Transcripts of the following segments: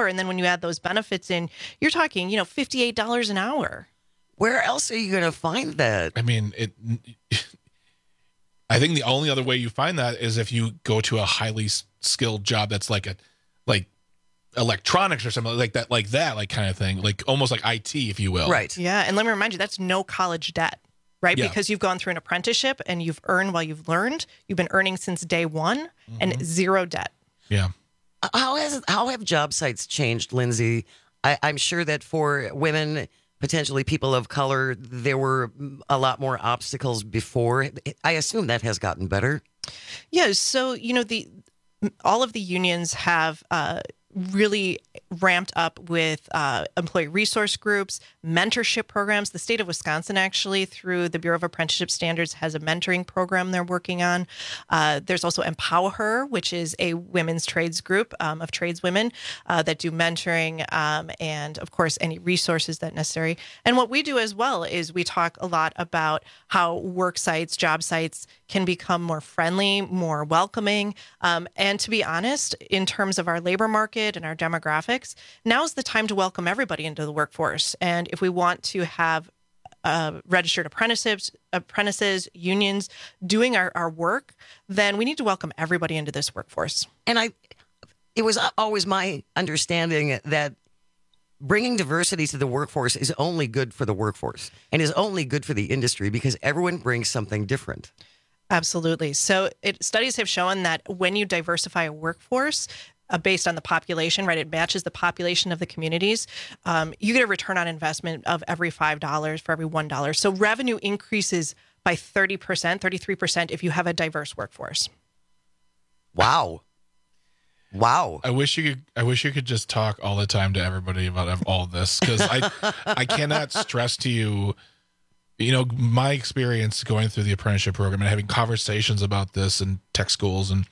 before. And then when you add those benefits in, you're talking, $58 an hour. Where else are you going to find that? I mean, I think the only other way you find that is if you go to a highly skilled job that's like electronics or something like that kind of thing, like almost like IT, if you will. Right. Yeah. And let me remind you, that's no college debt, right? Yeah. Because you've gone through an apprenticeship and you've earned while you've learned. You've been earning since day one and zero debt. Yeah. How have job sites changed, Lindsay? I'm sure that for women, potentially people of color, there were a lot more obstacles before. I assume that has gotten better. Yeah. So, all of the unions have really ramped up with employee resource groups, mentorship programs. The state of Wisconsin, actually, through the Bureau of Apprenticeship Standards, has a mentoring program they're working on. There's also Empower Her, which is a women's trades group of tradeswomen that do mentoring and, of course, any resources that necessary. And what we do as well is we talk a lot about how work sites, job sites can become more friendly, more welcoming. And to be honest, in terms of our labor market and our demographics, now's the time to welcome everybody into the workforce. And if we want to have registered apprentices, unions doing our work, then we need to welcome everybody into this workforce. And it was always my understanding that bringing diversity to the workforce is only good for the workforce and is only good for the industry because everyone brings something different. Absolutely. So studies have shown that when you diversify a workforce based on the population, right, it matches the population of the communities, you get a return on investment of every $5 for every $1. So revenue increases by 30%, 33% if you have a diverse workforce. Wow. I wish you could just talk all the time to everybody about all this, because I cannot stress to you, my experience going through the apprenticeship program and having conversations about this in tech schools, and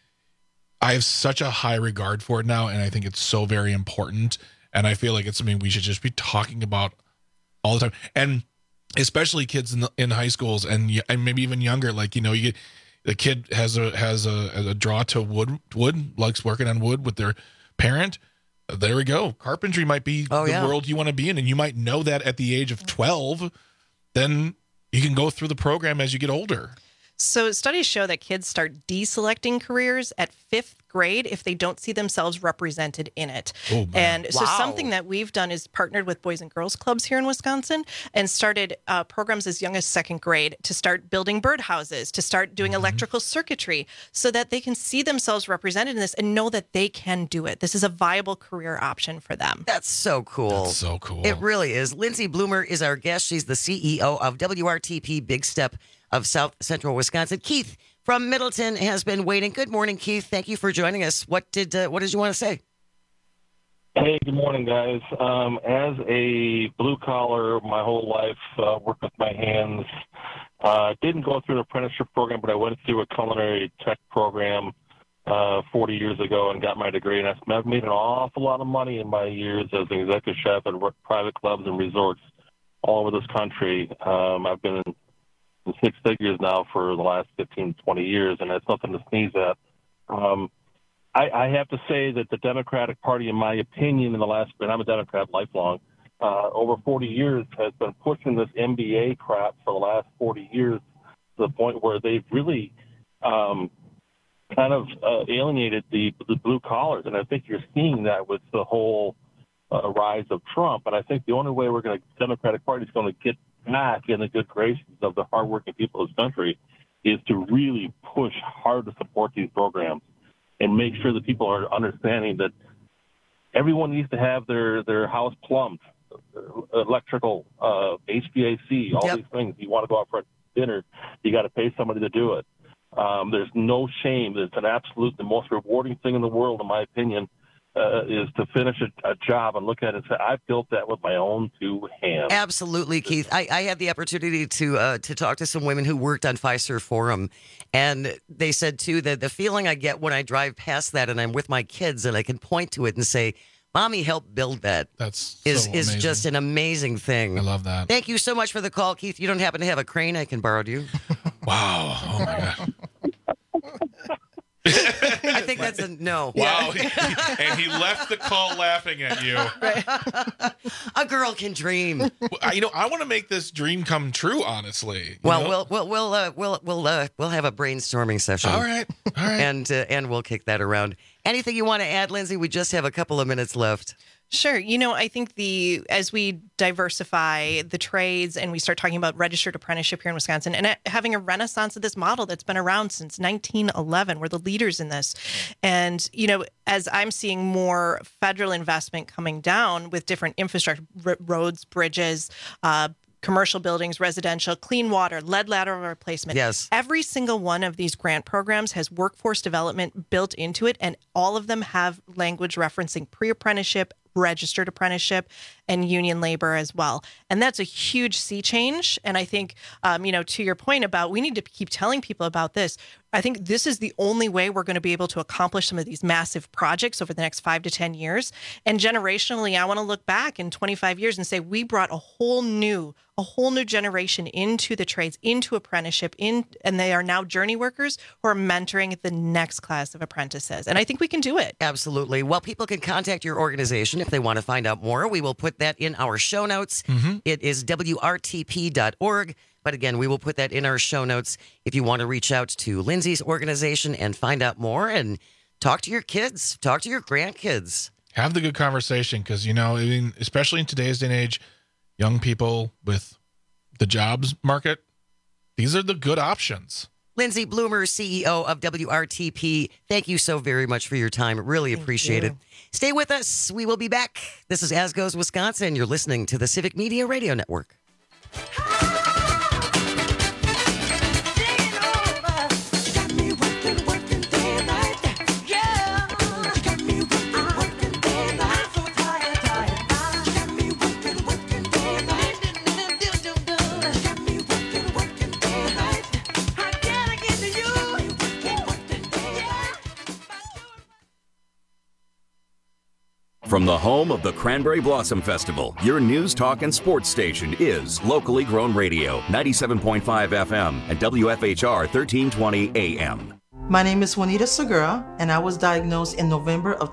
I have such a high regard for it now, and I think it's so very important, and I feel like it's something we should just be talking about all the time, and especially kids in high schools and maybe even younger. Like, you get the kid has a draw to wood, likes working on wood with their parent. There we go. Carpentry might be the world you want to be in, and you might know that at the age of 12. Then you can go through the program as you get older. So studies show that kids start deselecting careers at 5th grade if they don't see themselves represented in it. Oh, man. And so something that we've done is partnered with Boys and Girls Clubs here in Wisconsin and started programs as young as 2nd grade to start building birdhouses, to start doing electrical circuitry so that they can see themselves represented in this and know that they can do it. This is a viable career option for them. That's so cool. That's so cool. It really is. Lindsay Bloomer is our guest. She's the CEO of WRTP Big Step of South Central Wisconsin. Keith from Middleton has been waiting. Good morning, Keith. Thank you for joining us. What did you want to say? Hey, good morning, guys. As a blue collar, my whole life, worked with my hands. Didn't go through an apprenticeship program, but I went through a culinary tech program 40 years ago and got my degree. And I've made an awful lot of money in my years as an executive chef at private clubs and resorts all over this country. I've been in 6 figures now for the last 15, 20 years, and that's nothing to sneeze at. I have to say that the Democratic Party, in my opinion, and I'm a Democrat lifelong, over 40 years has been pushing this MBA crap for the last 40 years to the point where they've really kind of alienated the blue collars. And I think you're seeing that with the whole rise of Trump. And I think the only way the Democratic Party is going to get back in the good graces of the hardworking people of this country is to really push hard to support these programs and make sure that people are understanding that everyone needs to have their house plumbed, electrical, HVAC, all these things. You want to go out for dinner, you got to pay somebody to do it. There's no shame. It's an absolute, the most rewarding thing in the world, in my opinion, is to finish a job and look at it and say, I built that with my own 2 hands. Absolutely, Keith. I had the opportunity to talk to some women who worked on Fiserv Forum, and they said, too, that the feeling I get when I drive past that and I'm with my kids and I can point to it and say, Mommy helped build that. Is just an amazing thing. I love that. Thank you so much for the call, Keith. You don't happen to have a crane I can borrow, do you? Wow. Oh, my God. I think that's a no. Wow. And he left the call laughing at you. A girl can dream. I want to make this dream come true, honestly. Well, we'll have a brainstorming session. All right. And we'll kick that around. Anything you want to add, Lindsay? We just have a couple of minutes left. Sure. I think as we diversify the trades and we start talking about registered apprenticeship here in Wisconsin and having a renaissance of this model that's been around since 1911, we're the leaders in this. And, as I'm seeing more federal investment coming down with different infrastructure, roads, bridges, commercial buildings, residential, clean water, lead lateral replacement. Yes. Every single one of these grant programs has workforce development built into it, and all of them have language referencing pre-apprenticeship, registered apprenticeship, and union labor as well. And that's a huge sea change. And I think, to your point about we need to keep telling people about this, I think this is the only way we're going to be able to accomplish some of these massive projects over the next 5 to 10 years. And generationally, I want to look back in 25 years and say we brought a whole new generation into the trades, into apprenticeship, and they are now journey workers who are mentoring the next class of apprentices. And I think we can do it. Absolutely. Well, people can contact your organization if they want to find out more. We will put that in our show notes. Mm-hmm. It is WRTP.org. But again, we will put that in our show notes if you want to reach out to Lindsay's organization and find out more and talk to your kids, talk to your grandkids. Have the good conversation because, especially in today's day and age, young people with the jobs market, these are the good options. Lindsay Bloomer, CEO of WRTP, thank you so very much for your time. Really appreciate it. Stay with us. We will be back. This is As Goes Wisconsin. You're listening to the Civic Media Radio Network. From the home of the Cranberry Blossom Festival, your news, talk, and sports station is Locally Grown Radio, 97.5 FM and WFHR 1320 AM. My name is Juanita Segura, and I was diagnosed in November of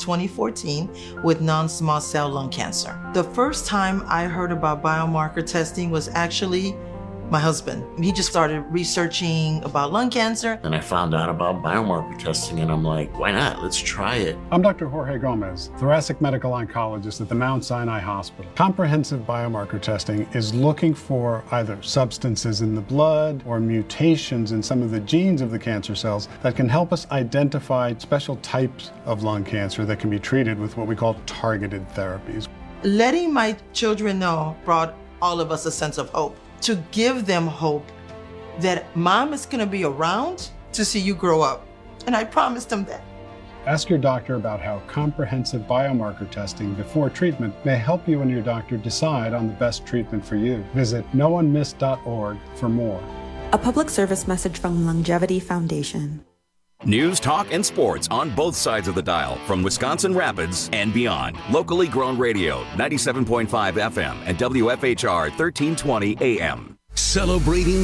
2014 with non-small cell lung cancer. The first time I heard about biomarker testing was actually my husband. He just started researching about lung cancer. And I found out about biomarker testing, and I'm like, why not? Let's try it. I'm Dr. Jorge Gomez, thoracic medical oncologist at the Mount Sinai Hospital. Comprehensive biomarker testing is looking for either substances in the blood or mutations in some of the genes of the cancer cells that can help us identify special types of lung cancer that can be treated with what we call targeted therapies. Letting my children know brought all of us a sense of hope. To give them hope that mom is going to be around to see you grow up. And I promised them that. Ask your doctor about how comprehensive biomarker testing before treatment may help you and your doctor decide on the best treatment for you. Visit noonemiss.org for more. A public service message from Longevity Foundation. News, talk, and sports on both sides of the dial from Wisconsin Rapids and beyond. Locally Grown Radio, 97.5 FM and WFHR 1320 AM. Celebrating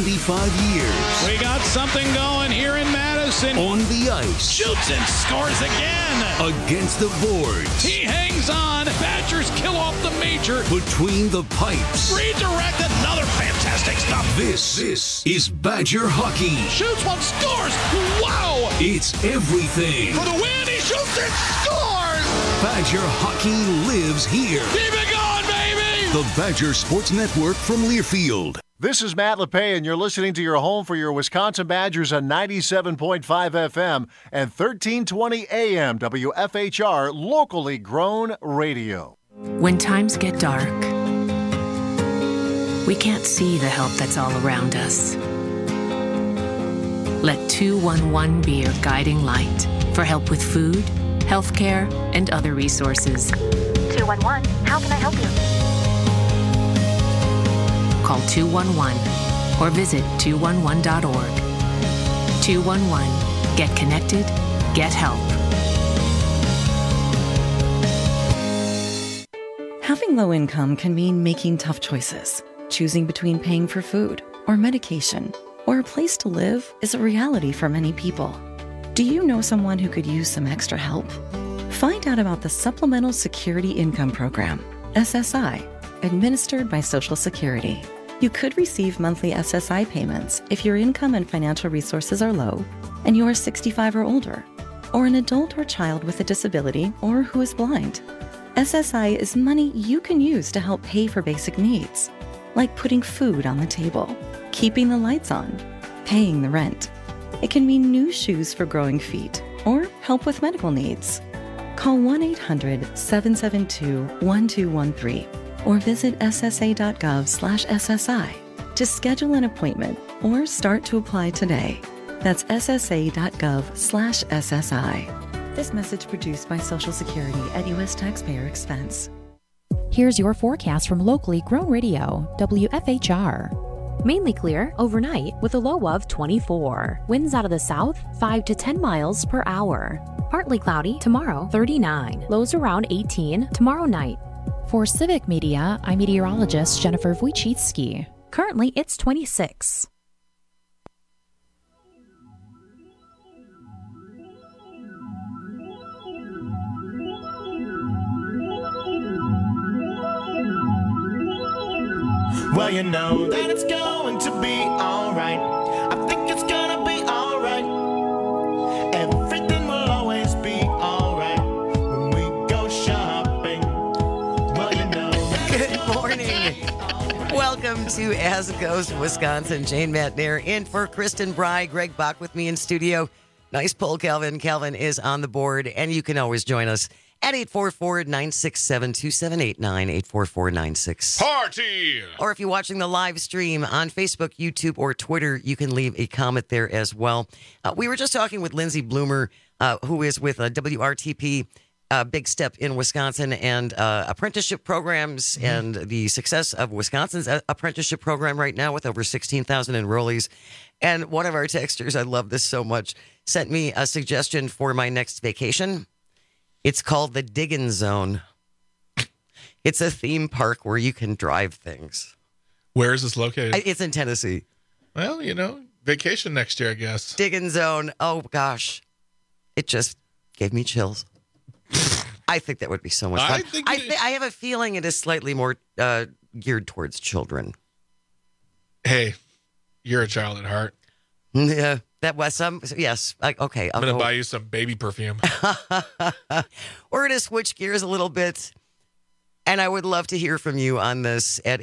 75 years. We got something going here in Madison. On the ice. Shoots and scores again. Against the boards. He hangs on. Badgers kill off the major. Between the pipes. Redirect, another fantastic stop. This is Badger hockey. Shoots one, scores. Wow. It's everything. For the win, he shoots and scores. Badger hockey lives here. Keep it going, baby. The Badger Sports Network from Learfield. This is Matt LePay, and you're listening to your home for your Wisconsin Badgers on 97.5 FM and 1320 AM WFHR, Locally Grown Radio. When times get dark, we can't see the help that's all around us. Let 211 be your guiding light for help with food, healthcare, and other resources. 211, how can I help you? Call 211 or visit 211.org. 211. Get connected. Get help. Having low income can mean making tough choices. Choosing between paying for food or medication or a place to live is a reality for many people. Do you know someone who could use some extra help? Find out about the Supplemental Security Income Program, SSI, administered by Social Security. You could receive monthly SSI payments if your income and financial resources are low and you are 65 or older, or an adult or child with a disability or who is blind. SSI is money you can use to help pay for basic needs, like putting food on the table, keeping the lights on, paying the rent. It can mean new shoes for growing feet or help with medical needs. Call 1-800-772-1213 or visit ssa.gov/SSI to schedule an appointment or start to apply today. That's ssa.gov/SSI. This message produced by Social Security at U.S. taxpayer expense. Here's your forecast from locally grown radio, WFHR. Mainly clear overnight with a low of 24. Winds out of the south, 5 to 10 miles per hour. Partly cloudy tomorrow, 39. Lows around 18 tomorrow night. For Civic Media, I'm meteorologist Jennifer Wojcicki. Currently, it's 26. Well, you know that it's going to be alright. I think it's gonna be alright. Everything will always be alright when we go shopping. Well, you know. Good morning. Welcome to As It Goes Wisconsin. Jane Matnair in for Kristen Bry. Greg Bach with me in studio. Nice pull, Calvin. Calvin is on the board, and you can always join us at 844-967-2789, 844-96. Party! Or if you're watching the live stream on Facebook, YouTube, or Twitter, you can leave a comment there as well. We were just talking with Lindsay Bloomer, who is with WRTP, Big Step in Wisconsin, and apprenticeship programs, and the success of Wisconsin's apprenticeship program right now with over 16,000 enrollees. And one of our texters, I love this so much, sent me a suggestion for my next vacation. It's called the Diggin' Zone. It's a theme park where you can drive things. Where is this located? It's in Tennessee. Well, vacation next year, I guess. Diggin' Zone. Oh, gosh. It just gave me chills. I think that would be so much fun. I have a feeling it is slightly more geared towards children. Hey, you're a child at heart. Yeah. That was some, yes. Okay. I'm going to buy you some baby perfume. We're going to switch gears a little bit. And I would love to hear from you on this at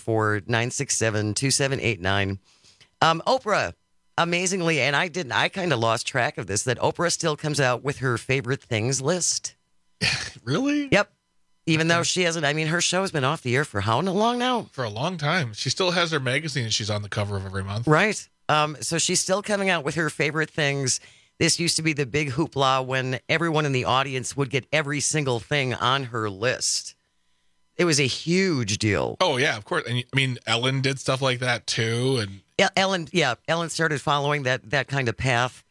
844-967-2789. Oprah, amazingly, and I kind of lost track of this, that Oprah still comes out with her favorite things list. Really? Yep. Even though she hasn't, her show's been off the air for how long now? For a long time. She still has her magazine she's on the cover of every month. Right. So she's still coming out with her favorite things. This used to be the big hoopla when everyone in the audience would get every single thing on her list. It was a huge deal. Oh, yeah, of course. And Ellen did stuff like that too. And Ellen started following that kind of path.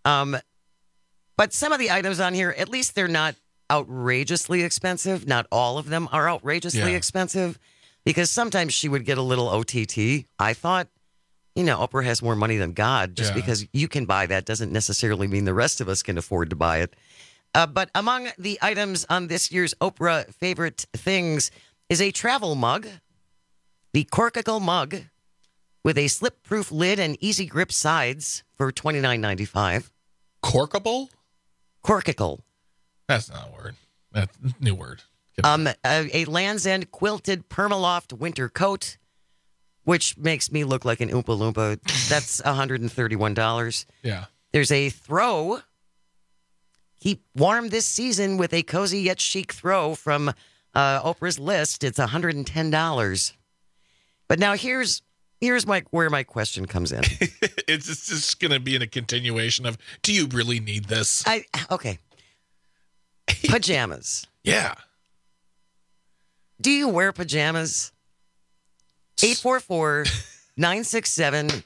But some of the items on here, at least they're not outrageously expensive. Not all of them are outrageously expensive, because sometimes she would get a little OTT. I thought, Oprah has more money than God. Just because you can buy that doesn't necessarily mean the rest of us can afford to buy it. But among the items on this year's Oprah favorite things is a travel mug, the Corkicle mug, with a slip-proof lid and easy grip sides for $29.95. Corkable? Corkicle. That's not a word. That's a new word. A Land's End quilted Permaloft winter coat, which makes me look like an Oompa Loompa. That's $131. Yeah. There's a throw. Keep warm this season with a cozy yet chic throw from Oprah's list. It's $110. But now here's where my question comes in. It's just going to be in a continuation of, do you really need this? Okay. Pajamas. Yeah. Do you wear pajamas? 844-967-2789,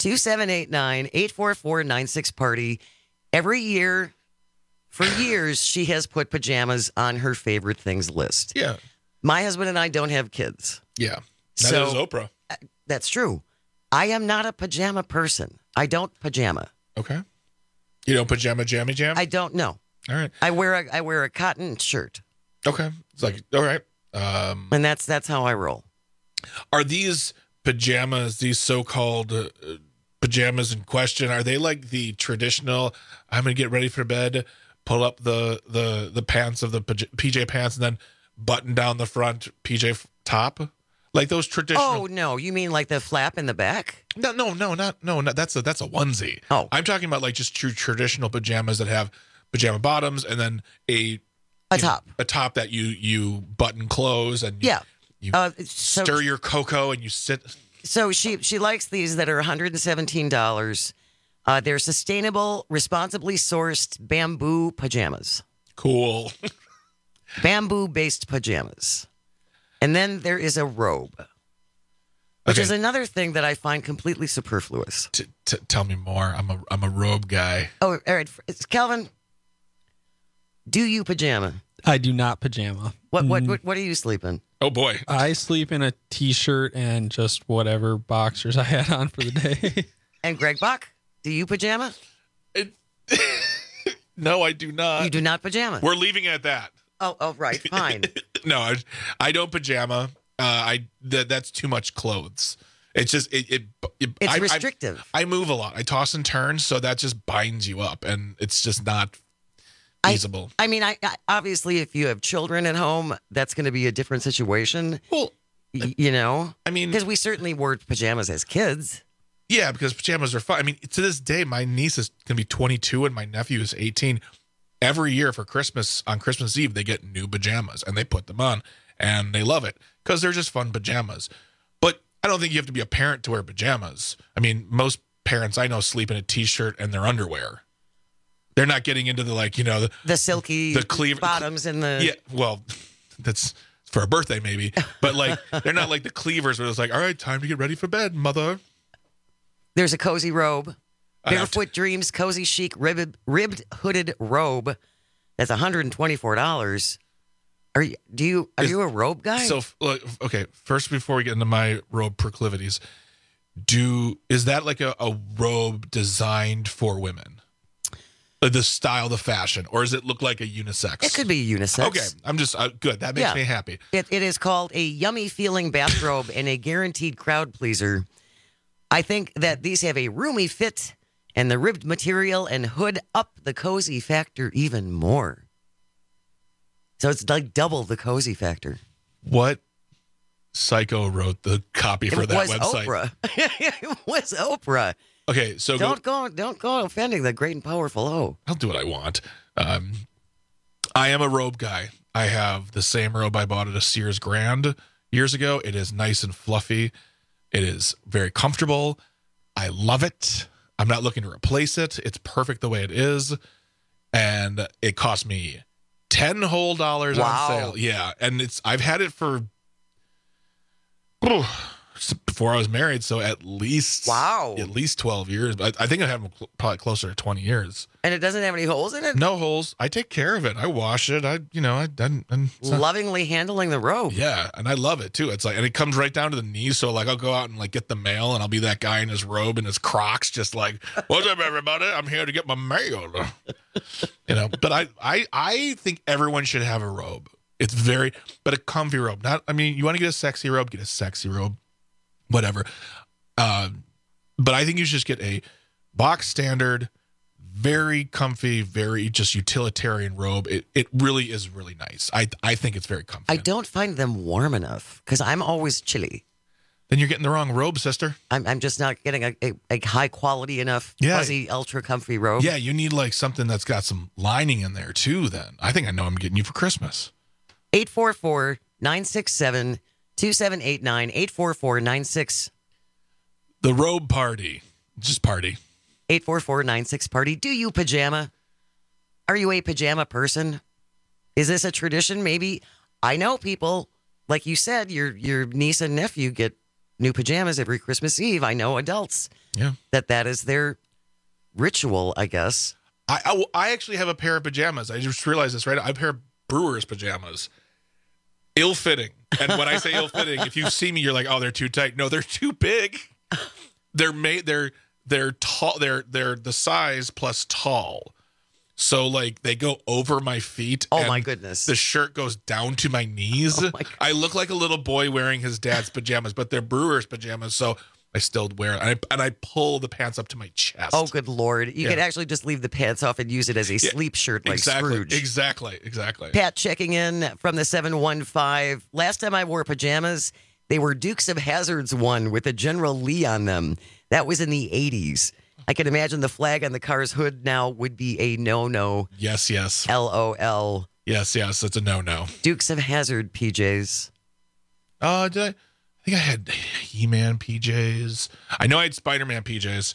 844-96-PARTY. Every year, for years, she has put pajamas on her favorite things list. Yeah. My husband and I don't have kids. Yeah. Neither is Oprah. That's true. I am not a pajama person. I don't pajama. Okay. You know pajama jammy jam? I don't know. All right. I wear a cotton shirt. Okay. It's like, all right. And that's how I roll. Are these pajamas, these so-called pajamas in question, are they like the traditional, I'm going to get ready for bed, pull up the pants of the PJ pants and then button down the front PJ top? Like those traditional. Oh, no. You mean like the flap in the back? No, that's a onesie. Oh. I'm talking about like just true traditional pajamas that have pajama bottoms and then a top. A top that you button close and you stir your cocoa and you sit. So she likes these that are $117. They're sustainable, responsibly sourced bamboo pajamas. Cool. Bamboo-based pajamas. And then there is a robe, which is another thing that I find completely superfluous. Tell me more. I'm a robe guy. Oh, all right. Calvin, do you pajama? I do not pajama. What do you sleep in? Oh, boy. I sleep in a T-shirt and just whatever boxers I had on for the day. And Greg Bach, do you pajama? No, I do not. You do not pajama? We're leaving it at that. Oh, right. Fine. No, I don't pajama. That's too much clothes. It's just it's restrictive. I move a lot. I toss and turn, so that just binds you up, and it's just not feasible. I mean, I obviously, if you have children at home, that's going to be a different situation. Well, you know, I mean, because we certainly wore pajamas as kids. Yeah, because pajamas are fun. I mean, to this day, my niece is going to be 22 and my nephew is 18. Every year for Christmas, on Christmas Eve, they get new pajamas and they put them on and they love it because they're just fun pajamas. But I don't think you have to be a parent to wear pajamas. I mean, most parents I know sleep in a T-shirt and their underwear. They're not getting into the the silky cleaver bottoms and the well, that's for a birthday maybe, but like they're not like the cleavers where it's like, all right, time to get ready for bed, mother. There's a cozy robe, Barefoot Dreams cozy chic ribbed hooded robe. That's $124. Are you a robe guy? So okay, first before we get into my robe proclivities, is that like a robe designed for women? The style, the fashion, or does it look like a unisex? It could be unisex. Okay, I'm just good. That makes me happy. It is called a yummy feeling bathrobe and a guaranteed crowd pleaser. I think that these have a roomy fit and the ribbed material and hood up the cozy factor even more. So it's like double the cozy factor. What psycho wrote the copy for that website? Oprah. It was Oprah. Okay, so don't go offending the great and powerful O. I'll do what I want. I am a robe guy. I have the same robe I bought at a Sears Grand years ago. It is nice and fluffy. It is very comfortable. I love it. I'm not looking to replace it. It's perfect the way it is. And it cost me $10 whole on sale. Yeah. And I've had it for before I was married, so at least 12 years. But I think I have them probably closer to 20 years. And it doesn't have any holes in it? No holes. I take care of it. I wash it. Lovingly handling the robe. Yeah, and I love it too. It's like, and it comes right down to the knees. So like, I'll go out and like get the mail, and I'll be that guy in his robe and his Crocs, just like, "What's up, everybody? I'm here to get my mail." But I think everyone should have a robe. It's but a comfy robe. You want to get a sexy robe, get a sexy robe. Whatever. But I think you should just get a box standard, very comfy, very just utilitarian robe. It really is really nice. I think it's very comfy. I don't find them warm enough because I'm always chilly. Then you're getting the wrong robe, sister. I'm just not getting a high quality enough, fuzzy, ultra comfy robe. Yeah, you need like something that's got some lining in there too then. I think I know I'm getting you for Christmas. 844-967-2789, 844-96. The robe party. Just party. 844-96-party. Do you pajama? Are you a pajama person? Is this a tradition? Maybe. I know people, like you said, your niece and nephew get new pajamas every Christmas Eve. I know adults. Yeah. That is their ritual, I guess. I actually have a pair of pajamas. I just realized this, right? I have a pair of Brewers pajamas. Ill-fitting. And when I say ill-fitting, if you see me, you're like, oh, they're too tight. No, they're too big. They're they're tall. They're the size plus tall. So like they go over my feet. Oh and my goodness. The shirt goes down to my knees. Oh my I look like a little boy wearing his dad's pajamas, but they're Brewers pajamas. So I still wear it. And I pull the pants up to my chest. Oh, good Lord. You could actually just leave the pants off and use it as a sleep shirt like Scrooge. Exactly. Pat checking in from the 715. Last time I wore pajamas, they were Dukes of Hazzard's one with a General Lee on them. That was in the 80s. I can imagine the flag on the car's hood now would be a no-no. Yes. LOL. Yes, it's a no-no. Dukes of Hazzard PJs. I think I had He-Man PJs. I know I had Spider-Man PJs.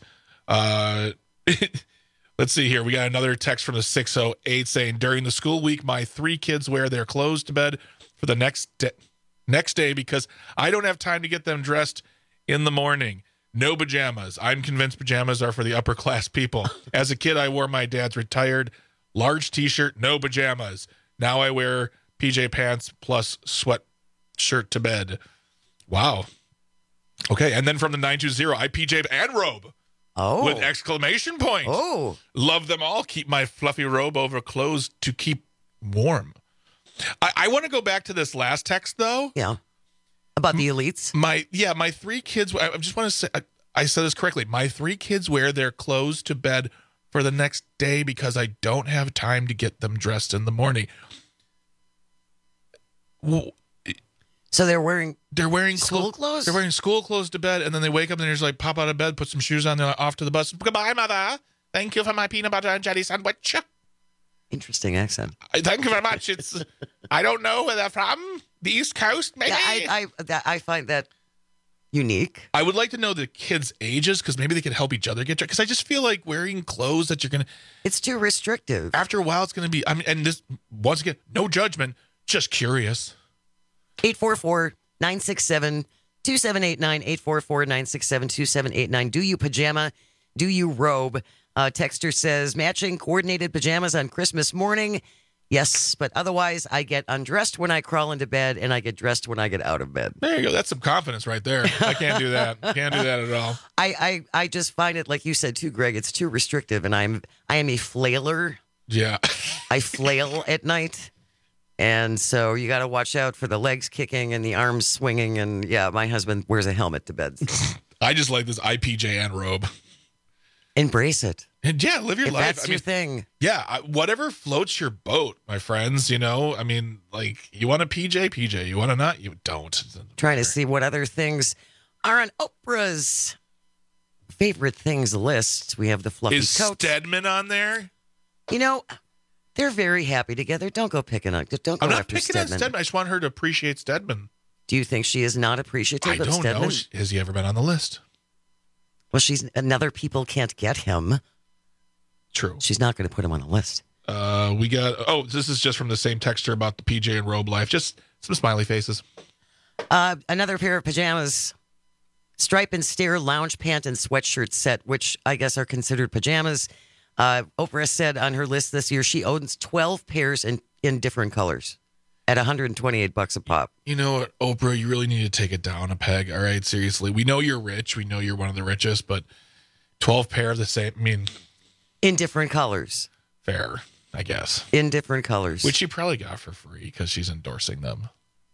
Let's see here. We got another text from the 608 saying, during the school week, my 3 kids wear their clothes to bed for the next day because I don't have time to get them dressed in the morning. No pajamas. I'm convinced pajamas are for the upper class people. As a kid, I wore my dad's retired large t-shirt, no pajamas. Now I wear PJ pants plus sweatshirt to bed. Wow. Okay, and then from the 920, I PJ and robe. Oh. With exclamation point. Oh. Love them all. Keep my fluffy robe over clothes to keep warm. I want to go back to this last text, though. Yeah. About the elites? My 3 kids, I just want to say, I said this correctly. My 3 kids wear their clothes to bed for the next day because I don't have time to get them dressed in the morning. Well, so they're wearing school clothes? They're wearing school clothes to bed, and then they wake up and they're just like, pop out of bed, put some shoes on, they're like, off to the bus. Goodbye, Mother. Thank you for my peanut butter and jelly sandwich. Interesting accent. Thank you very much. I don't know where they're from. The East Coast, maybe? Yeah, I find that unique. I would like to know the kids' ages because maybe they could help each other get dressed. Because I just feel like wearing clothes that you're going to... It's too restrictive. After a while, it's going to be... I mean, and this, once again, no judgment, just curious. 844-967-2789, 844-967-2789. Do you pajama? Do you robe? Texter says, matching coordinated pajamas on Christmas morning. Yes, but otherwise, I get undressed when I crawl into bed, and I get dressed when I get out of bed. There you go. That's some confidence right there. I can't do that. Can't do that at all. I just find it, like you said too, Greg, it's too restrictive, and I am a flailer. Yeah. I flail at night, and so you got to watch out for the legs kicking and the arms swinging, and yeah, my husband wears a helmet to bed. I just like this IPJ and robe. Embrace it. And yeah, live your life. That's your thing. Yeah, whatever floats your boat, my friends. You know, I mean, like, you want a PJ. You want to not, you don't. Trying to see what other things are on Oprah's favorite things list. We have the fluffy coat. Is Stedman on there? You know, they're very happy together. Don't go picking on. Don't go I'm not after picking Stedman. on Stedman. I just want her to appreciate Stedman. Do you think she is not appreciative of Stedman? I don't know. Has he ever been on the list? Well, another people can't get him. True. She's not going to put him on the list. We got, this is just from the same texter about the PJ and robe life. Just some smiley faces. Another pair of pajamas, stripe and stare lounge pant and sweatshirt set, which I guess are considered pajamas. Oprah said on her list this year she owns 12 pairs in different colors at $128 a pop. You know what, Oprah, you really need to take it down a peg. All right, seriously. We know you're rich. We know you're one of the richest, but 12 pair of the same, I mean... In different colors. Fair, I guess. In different colors. Which she probably got for free because she's endorsing them.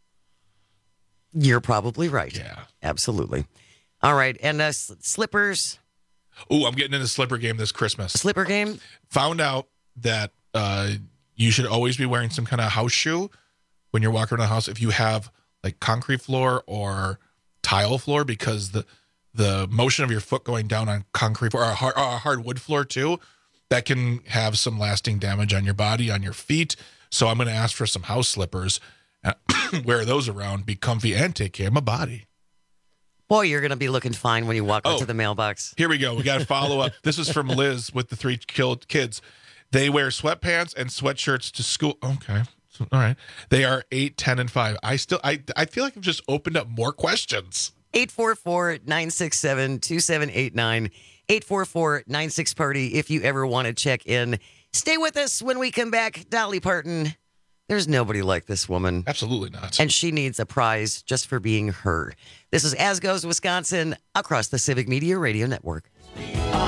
You're probably right. Yeah. Absolutely. All right, and slippers... Oh, I'm getting in the slipper game this Christmas. Slipper game? Found out that you should always be wearing some kind of house shoe when you're walking around the house if you have like concrete floor or tile floor, because the motion of your foot going down on concrete or a hardwood floor too, that can have some lasting damage on your body, on your feet. So I'm going to ask for some house slippers, wear those around, be comfy, and take care of my body. Boy, you're going to be looking fine when you walk into the mailbox. Here we go. We got to follow up. This is from Liz with the 3 kids. They wear sweatpants and sweatshirts to school. Okay. All right. They are 8, 10, and 5. I feel like I've just opened up more questions. 844-967-2789. 844-96-PARTY if you ever want to check in. Stay with us when we come back. Dolly Parton. There's nobody like this woman. Absolutely not. And she needs a prize just for being her. This is As Goes Wisconsin across the Civic Media Radio Network.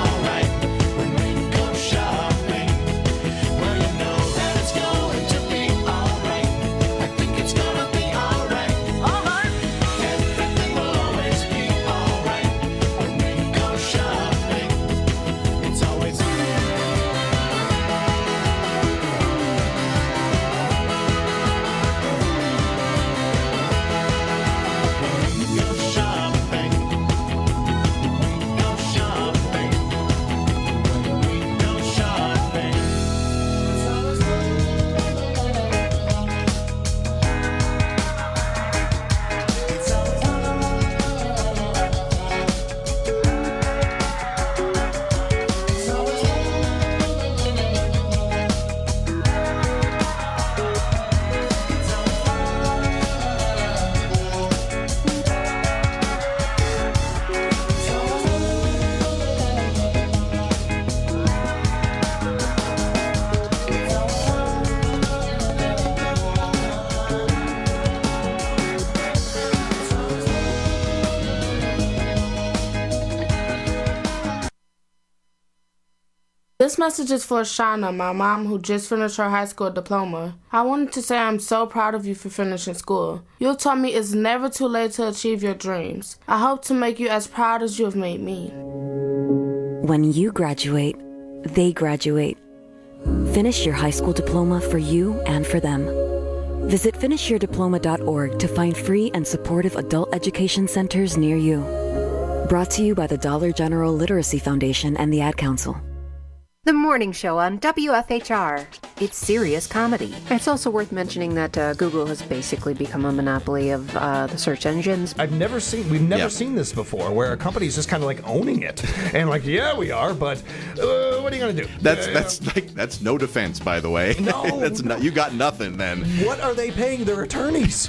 This message is for Shauna, my mom who just finished her high school diploma. I wanted to say I'm so proud of you for finishing school. You taught me it's never too late to achieve your dreams. I hope to make you as proud as you have made me. When you graduate, they graduate. Finish your high school diploma for you and for them. Visit finishyourdiploma.org to find free and supportive adult education centers near you. Brought to you by the Dollar General Literacy Foundation and the Ad Council. The morning show on WFHR. It's serious comedy. It's also worth mentioning that Google has basically become a monopoly of the search engines. We've never seen this before, where a company's just kind of like owning it. And like, yeah, we are, but what are you going to do? That's no defense, by the way. No. You got nothing then. What are they paying their attorneys?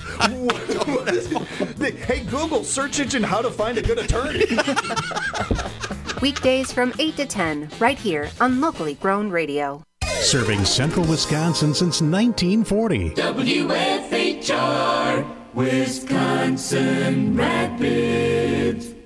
Hey, Google, search engine how to find a good attorney. Weekdays from 8 to 10, right here on Locally Grown Radio. Serving central Wisconsin since 1940. WFHR, Wisconsin Rapids.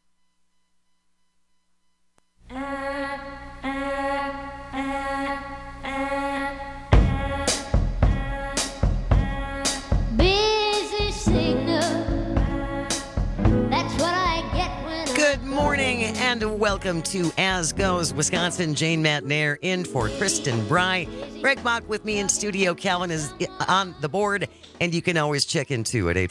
Busy signal, that's what I get when Good morning and welcome to As Goes Wisconsin. Jane Matnair in for Kristen Bry. Greg Mock with me in studio. Calvin is on the board, and you can always check in too at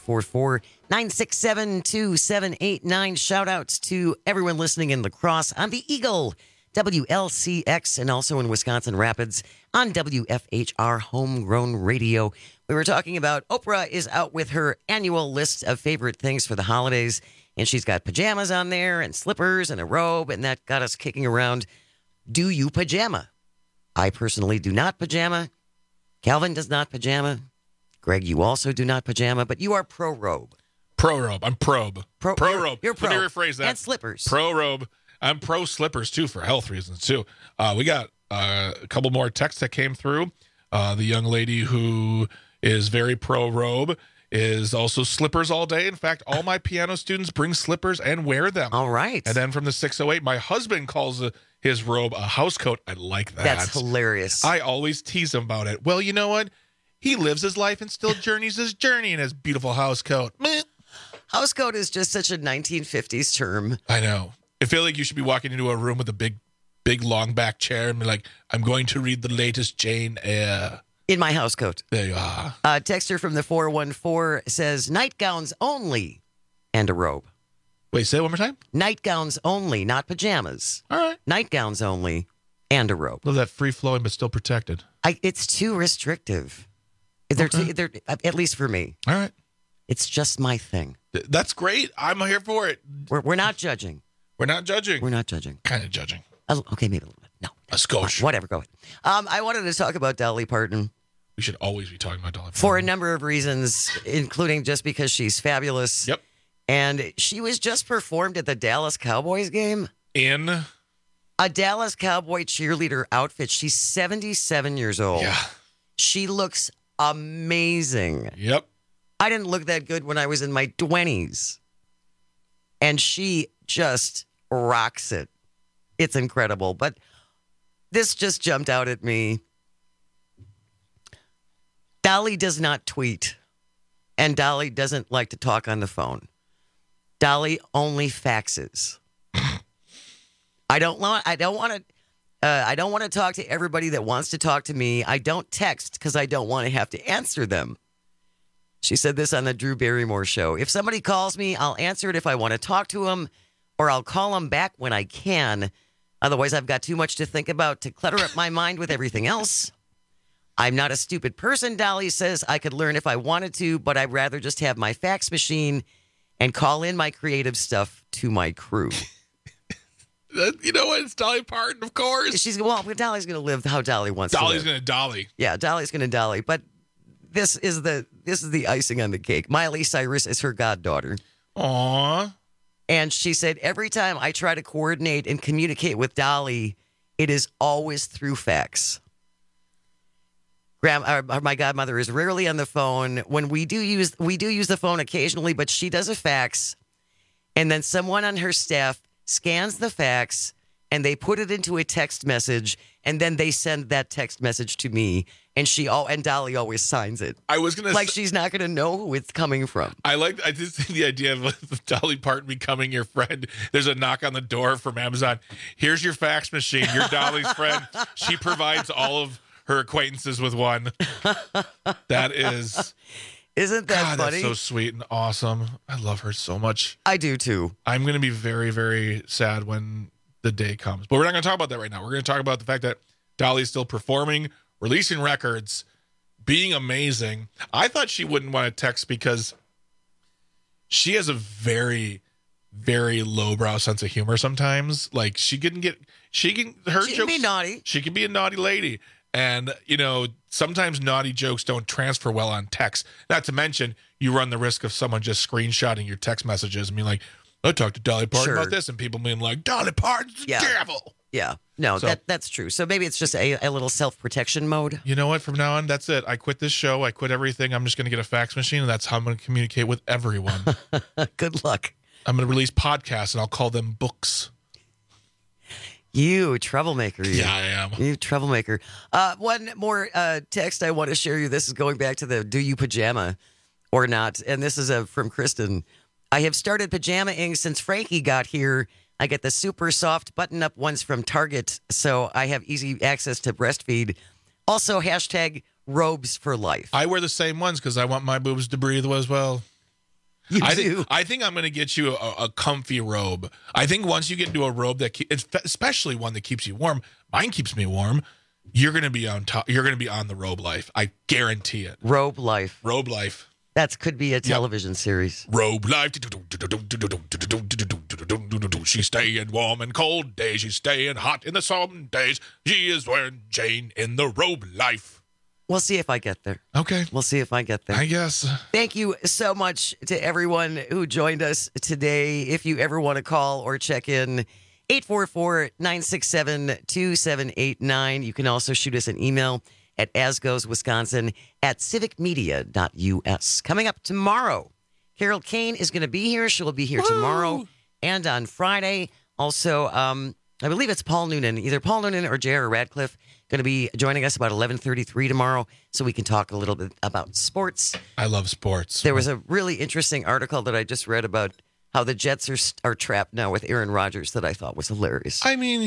844-967-2789. Shout outs to everyone listening in La Crosse on the Eagle, WLCX, and also in Wisconsin Rapids on WFHR Homegrown Radio. We were talking about Oprah is out with her annual list of favorite things for the holidays. And she's got pajamas on there and slippers and a robe, and that got us kicking around. Do you pajama? I personally do not pajama. Calvin does not pajama. Greg, you also do not pajama, but you are pro-robe. Pro-robe. I'm probe. Pro-robe. You're pro. Let me rephrase that. And slippers. Pro-robe. I'm pro-slippers, too, for health reasons, too. We got a couple more texts that came through. The young lady who is very pro-robe is also slippers all day. In fact, all my piano students bring slippers and wear them. All right. And then from the 608, my husband calls his robe a house coat. I like that. That's hilarious. I always tease him about it. Well, you know what? He lives his life and still journeys his journey in his beautiful house coat. Meh. House coat is just such a 1950s term. I know. I feel like you should be walking into a room with a big long back chair and be like, I'm going to read the latest Jane Eyre. In my house coat. There you are. Texter from the 414 says, nightgowns only and a robe. Wait, say it one more time? Nightgowns only, not pajamas. All right. Nightgowns only and a robe. Love that free-flowing but still protected. It's too restrictive. They're at least for me. All right. It's just my thing. That's great. I'm here for it. We're not judging. We're not judging. We're not judging. Kind of judging. Okay, maybe a little bit. No. A skosh. Whatever, go ahead. I wanted to talk about Dolly Parton. We should always be talking about Dolly Parton. For a number of reasons, including just because she's fabulous. Yep. And she was just performed at the Dallas Cowboys game. In a Dallas Cowboy cheerleader outfit. She's 77 years old. Yeah. She looks amazing. Yep. I didn't look that good when I was in my 20s. And she just rocks it. It's incredible. But this just jumped out at me. Dolly does not tweet. And Dolly doesn't like to talk on the phone. Dolly only faxes. I don't want to talk to everybody that wants to talk to me. I don't text because I don't want to have to answer them. She said this on the Drew Barrymore show. If somebody calls me, I'll answer it if I want to talk to them, or I'll call them back when I can. Otherwise, I've got too much to think about to clutter up my mind with everything else. I'm not a stupid person, Dolly says. I could learn if I wanted to, but I'd rather just have my fax machine and call in my creative stuff to my crew. You know what? It's Dolly Parton, of course. Dolly's going to live how Dolly wants to live. Dolly's going to Dolly. Yeah, Dolly's going to Dolly. But this is the icing on the cake. Miley Cyrus is her goddaughter. Aww. And she said, every time I try to coordinate and communicate with Dolly, it is always through fax. My godmother is rarely on the phone. When we do use the phone occasionally, but she does a fax, and then someone on her staff scans the fax and they put it into a text message, and then they send that text message to me, and Dolly always signs it. I was gonna she's not gonna know who it's coming from. I just think the idea of Dolly Parton becoming your friend. There's a knock on the door from Amazon. Here's your fax machine. You're Dolly's friend. She provides all of her acquaintances with one. That is. Isn't that God, funny? That's so sweet and awesome. I love her so much. I do too. I'm going to be very, very sad when the day comes. But we're not going to talk about that right now. We're going to talk about the fact that Dolly's still performing, releasing records, being amazing. I thought she wouldn't want to text because she has a very, very lowbrow sense of humor sometimes. Like she can be naughty. She can be a naughty lady. And, sometimes naughty jokes don't transfer well on text. Not to mention, you run the risk of someone just screenshotting your text messages and being like, I talked to Dolly Parton about this, and people being like, Dolly Parton's the devil. Yeah. No, that's true. So maybe it's just a little self-protection mode. You know what? From now on, that's it. I quit this show. I quit everything. I'm just going to get a fax machine, and that's how I'm going to communicate with everyone. Good luck. I'm going to release podcasts, and I'll call them books. You troublemaker. Yeah, I am. You troublemaker. One more text I want to share you. This is going back to the do you pajama or not? And this is from Kristen. I have started pajama-ing since Frankie got here. I get the super soft button-up ones from Target, so I have easy access to breastfeed. Also, # robes for life. I wear the same ones because I want my boobs to breathe as well. I think I'm going to get you a comfy robe. I think once you get into a robe especially one that keeps you warm, mine keeps me warm. You're going to be on top. You're going to be on the robe life. I guarantee it. Robe life. Robe life. That could be a television series. Robe life. She's staying warm in cold days. She's staying hot in the some days. She is wearing Jane in the robe life. We'll see if I get there. Okay. We'll see if I get there. I guess. Thank you so much to everyone who joined us today. If you ever want to call or check in, 844-967-2789. You can also shoot us an email at asgoeswisconsin@civicmedia.us. Coming up tomorrow, Carol Kane is going to be here. She'll be here tomorrow and on Friday. Also, I believe it's Paul Noonan, either Paul Noonan or J.R. Radcliffe, going to be joining us about 11:33 tomorrow, so we can talk a little bit about sports. I love sports. There was a really interesting article that I just read about how the Jets are trapped now with Aaron Rodgers that I thought was hilarious. I mean,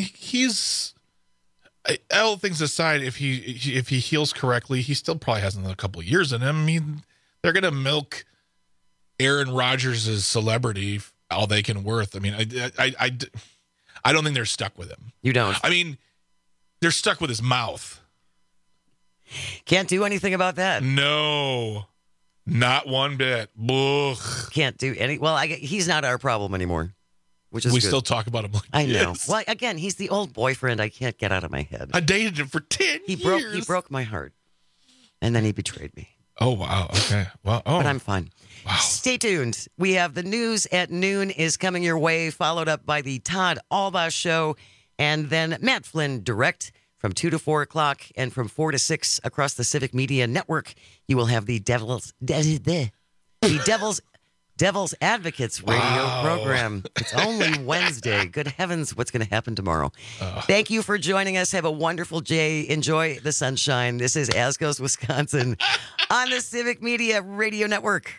all things aside, if he heals correctly, he still probably has another couple of years in him. I mean, they're going to milk Aaron Rodgers' celebrity all they can worth. I mean, I don't think they're stuck with him. You don't? I mean, they're stuck with his mouth. Can't do anything about that. No, not one bit. Ugh. Can't do any. Well, he's not our problem anymore, which is we good. Still talk about him like I know. this. Well, again, he's the old boyfriend I can't get out of my head. I dated him for 10 years. He broke my heart, and then he betrayed me. Oh, wow. Okay. Well, but I'm fine. Wow. Stay tuned. We have the news at noon is coming your way, followed up by the Todd Albaugh Show, and then Matt Flynn Direct from 2 to 4 o'clock, and from 4 to 6 across the Civic Media Network. You will have the Devil's Advocates radio program. It's only Wednesday. Good heavens, what's going to happen tomorrow? Thank you for joining us. Have a wonderful day. Enjoy the sunshine. This is As Goes Wisconsin on the Civic Media Radio Network.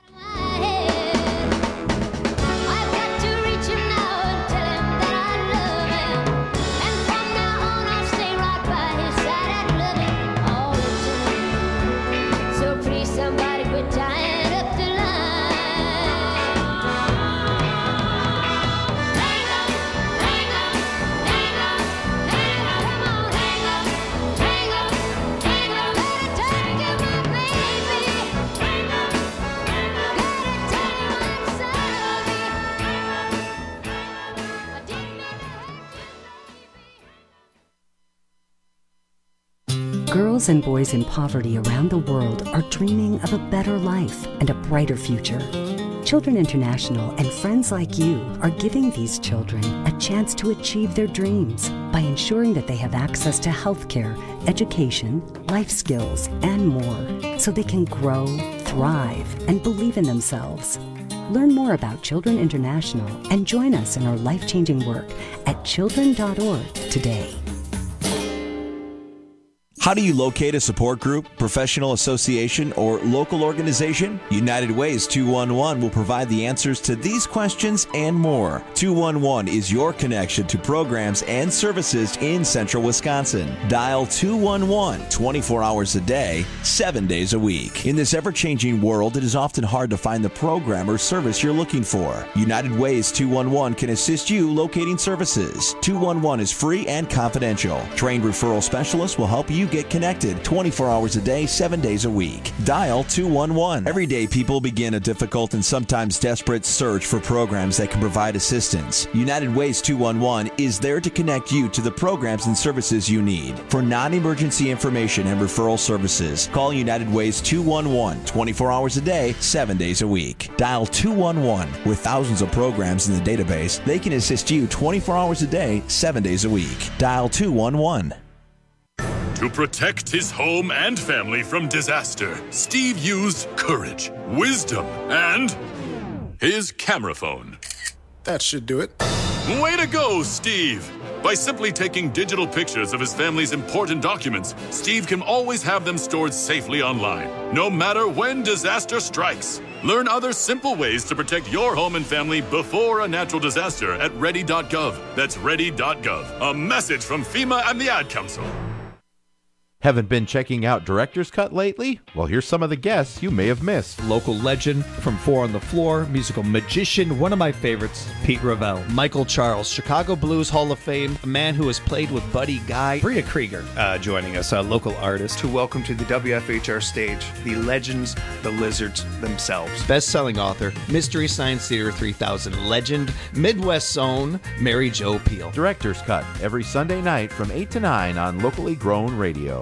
Girls and boys in poverty around the world are dreaming of a better life and a brighter future. Children International and friends like you are giving these children a chance to achieve their dreams by ensuring that they have access to healthcare, education, life skills, and more, so they can grow, thrive, and believe in themselves. Learn more about Children International and join us in our life-changing work at children.org today. How do you locate a support group, professional association, or local organization? United Ways 211 will provide the answers to these questions and more. 211 is your connection to programs and services in central Wisconsin. Dial 211 24 hours a day, 7 days a week. In this ever-changing world, it is often hard to find the program or service you're looking for. United Ways 211 can assist you locating services. 211 is free and confidential. Trained referral specialists will help you get connected 24 hours a day, 7 days a week. Dial 211. Every day, people begin a difficult and sometimes desperate search for programs that can provide assistance. United Ways 211 is there to connect you to the programs and services you need. For non-emergency information and referral services, call United Ways 211 24 hours a day, 7 days a week. Dial 211. With thousands of programs in the database, they can assist you 24 hours a day, 7 days a week. Dial 211. To protect his home and family from disaster, Steve used courage, wisdom, and his camera phone. That should do it. Way to go, Steve! By simply taking digital pictures of his family's important documents, Steve can always have them stored safely online, no matter when disaster strikes. Learn other simple ways to protect your home and family before a natural disaster at ready.gov. That's ready.gov. A message from FEMA and the Ad Council. Haven't been checking out Director's Cut lately? Well, here's some of the guests you may have missed. Local legend from Four on the Floor, musical magician, one of my favorites, Pete Ravel. Michael Charles, Chicago Blues Hall of Fame, a man who has played with Buddy Guy. Bria Krieger joining us, a local artist. To welcome to the WFHR stage, the legends, the lizards themselves. Best-selling author, Mystery Science Theater 3000 legend, Midwest's own, Mary Jo Peel. Director's Cut, every Sunday night from 8 to 9 on Locally Grown Radio.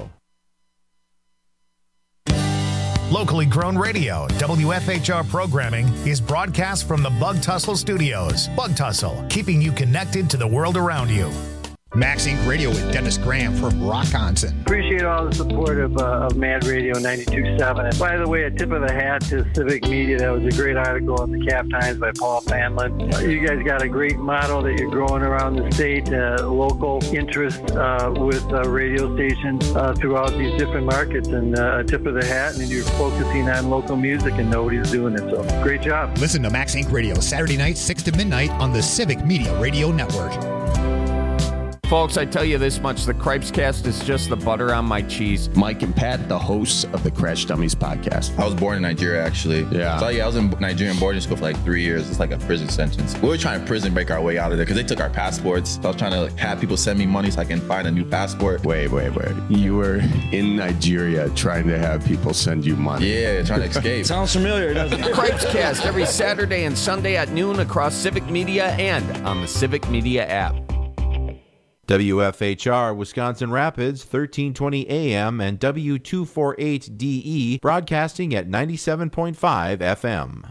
Locally Grown Radio, WFHR programming is broadcast from the Bug Tussle Studios. Bug Tussle, keeping you connected to the world around you. Max Inc. Radio with Dennis Graham from Rockonson. Appreciate all the support of Mad Radio 92.7. And by the way, a tip of the hat to Civic Media. That was a great article in the Cap Times by Paul Fanlin. You guys got a great motto that you're growing around the state, local interest with radio stations throughout these different markets. And a tip of the hat, and you're focusing on local music, and nobody's doing it. So great job. Listen to Max Inc. Radio Saturday night, 6 to midnight on the Civic Media Radio Network. Folks, I tell you this much, the Cripescast is just the butter on my cheese. Mike and Pat, the hosts of the Crash Dummies podcast. I was born in Nigeria, actually. Yeah. So, I was in Nigerian boarding school for like 3 years. It's like a prison sentence. We were trying to prison break our way out of there because they took our passports. So I was trying to have people send me money so I can find a new passport. Wait. You were in Nigeria trying to have people send you money. Yeah, trying to escape. Sounds familiar, doesn't it? Cripescast every Saturday and Sunday at noon across Civic Media and on the Civic Media app. WFHR Wisconsin Rapids, 1320 AM and W248DE, broadcasting at 97.5 FM.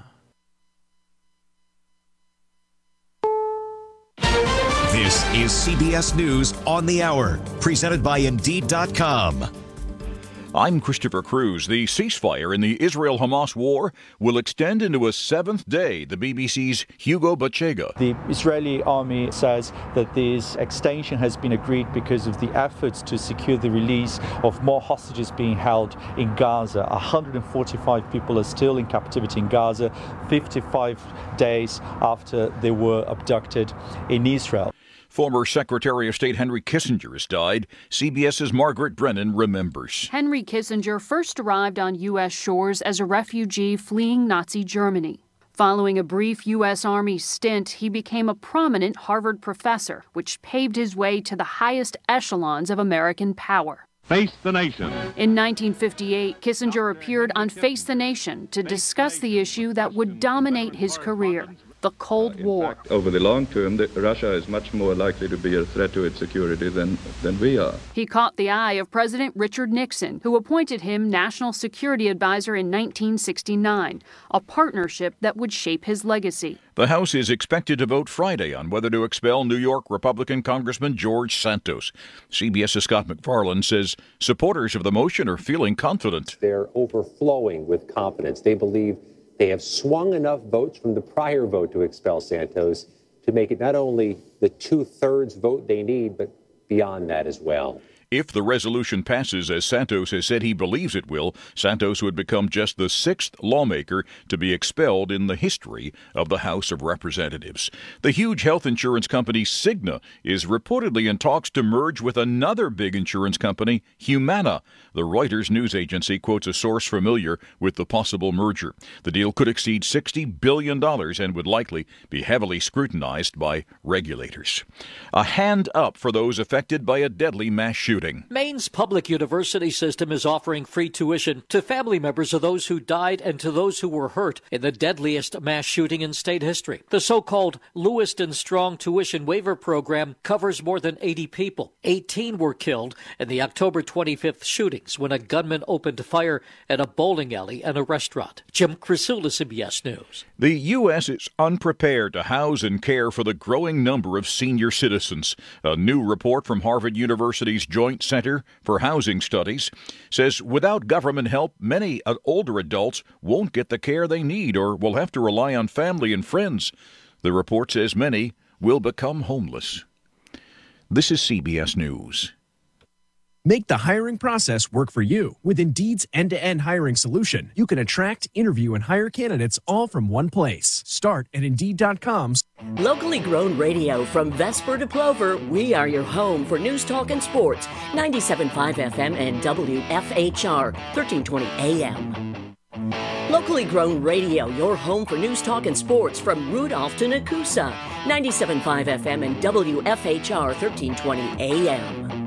This is CBS News on the Hour, presented by Indeed.com. I'm Christopher Cruz. The ceasefire in the Israel-Hamas war will extend into a seventh day, the BBC's Hugo Bachega. The Israeli army says that this extension has been agreed because of the efforts to secure the release of more hostages being held in Gaza. 145 people are still in captivity in Gaza, 55 days after they were abducted in Israel. Former Secretary of State Henry Kissinger has died. CBS's Margaret Brennan remembers. Henry Kissinger first arrived on U.S. shores as a refugee fleeing Nazi Germany. Following a brief U.S. Army stint, he became a prominent Harvard professor, which paved his way to the highest echelons of American power. Face the Nation. In 1958, Kissinger appeared on Face the Nation to discuss the issue that would dominate his career, the Cold War. Over the long term, Russia is much more likely to be a threat to its security than we are. He caught the eye of President Richard Nixon, who appointed him National Security Advisor in 1969, a partnership that would shape his legacy. The House is expected to vote Friday on whether to expel New York Republican Congressman George Santos. CBS's Scott McFarland says supporters of the motion are feeling confident. They're overflowing with confidence. They believe They have swung enough votes from the prior vote to expel Santos to make it not only the 2/3 vote they need, but beyond that as well. If the resolution passes, as Santos has said he believes it will, Santos would become just the 6th lawmaker to be expelled in the history of the House of Representatives. The huge health insurance company Cigna is reportedly in talks to merge with another big insurance company, Humana. The Reuters news agency quotes a source familiar with the possible merger. The deal could exceed $60 billion and would likely be heavily scrutinized by regulators. A hand up for those affected by a deadly mass shooting. Maine's public university system is offering free tuition to family members of those who died and to those who were hurt in the deadliest mass shooting in state history. The so-called Lewiston Strong Tuition Waiver Program covers more than 80 people. 18 were killed in the October 25th shootings when a gunman opened fire at a bowling alley and a restaurant. Jim Crisula, CBS News. The U.S. is unprepared to house and care for the growing number of senior citizens. A new report from Harvard University's Joint Center for Housing Studies says without government help, many older adults won't get the care they need or will have to rely on family and friends. The report says many will become homeless. This is CBS News. Make the hiring process work for you. With Indeed's end-to-end hiring solution, you can attract, interview, and hire candidates all from one place. Start at Indeed.com. Locally grown radio from Vesper to Plover, we are your home for news, talk, and sports. 97.5 FM and WFHR, 1320 AM. Locally grown radio, your home for news, talk, and sports from Rudolph to Nakusa. 97.5 FM and WFHR, 1320 AM.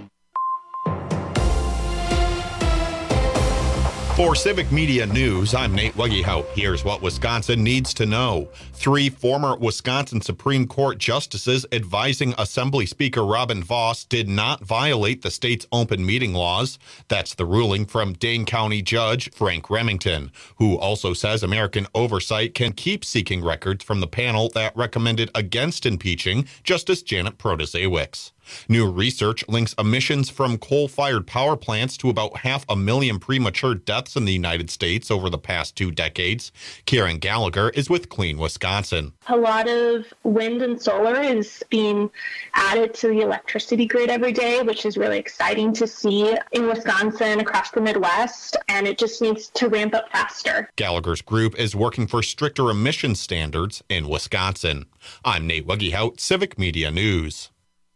For Civic Media News, I'm Nate Wuggehout. Here's what Wisconsin needs to know. 3 former Wisconsin Supreme Court justices advising Assembly Speaker Robin Vos did not violate the state's open meeting laws. That's the ruling from Dane County Judge Frank Remington, who also says American Oversight can keep seeking records from the panel that recommended against impeaching Justice Janet Protasiewicz. New research links emissions from coal-fired power plants to about 500,000 premature deaths in the United States over the past 2 decades. Karen Gallagher is with Clean Wisconsin. A lot of wind and solar is being added to the electricity grid every day, which is really exciting to see in Wisconsin, across the Midwest, and it just needs to ramp up faster. Gallagher's group is working for stricter emission standards in Wisconsin. I'm Nate Wuggehout, Civic Media News.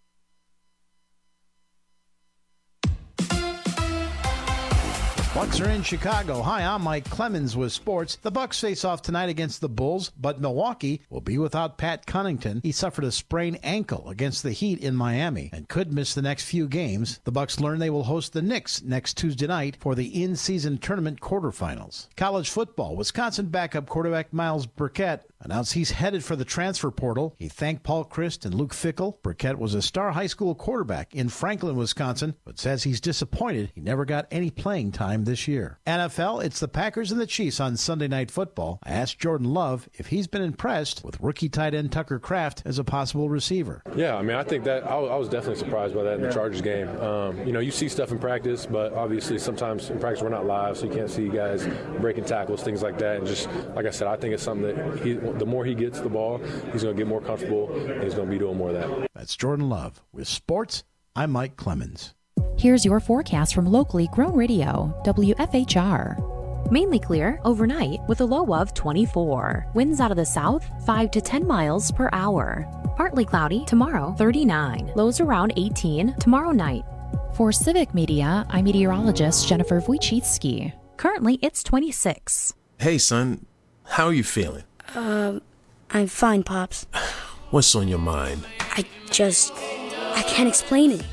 Bucks are in Chicago. Hi, I'm Mike Clemens with sports. The Bucks face off tonight against the Bulls, but Milwaukee will be without Pat Connaughton. He suffered a sprained ankle against the Heat in Miami and could miss the next few games. The Bucks learn they will host the Knicks next Tuesday night for the in-season tournament quarterfinals. College football. Wisconsin backup quarterback Miles Burkett announced he's headed for the transfer portal. He thanked Paul Chryst and Luke Fickell. Burkett was a star high school quarterback in Franklin, Wisconsin, but says he's disappointed he never got any playing time this year. NFL, it's the Packers and the Chiefs on Sunday Night Football. I asked Jordan Love if he's been impressed with rookie tight end Tucker Kraft as a possible receiver. Yeah, I mean, I think that I was definitely surprised by that in the Chargers game. You see stuff in practice, but obviously sometimes in practice we're not live, so you can't see guys breaking tackles, things like that. And just, like I said, I think it's something that the more he gets the ball, he's going to get more comfortable, and he's going to be doing more of that. That's Jordan Love. With sports, I'm Mike Clemens. Here's your forecast from locally grown radio, WFHR. Mainly clear overnight with a low of 24. Winds out of the south, 5 to 10 miles per hour. Partly cloudy tomorrow, 39. Lows around 18 tomorrow night. For Civic Media, I'm meteorologist Jennifer Wojcicki. Currently, it's 26. Hey, son. How are you feeling? I'm fine, Pops. What's on your mind? I can't explain it.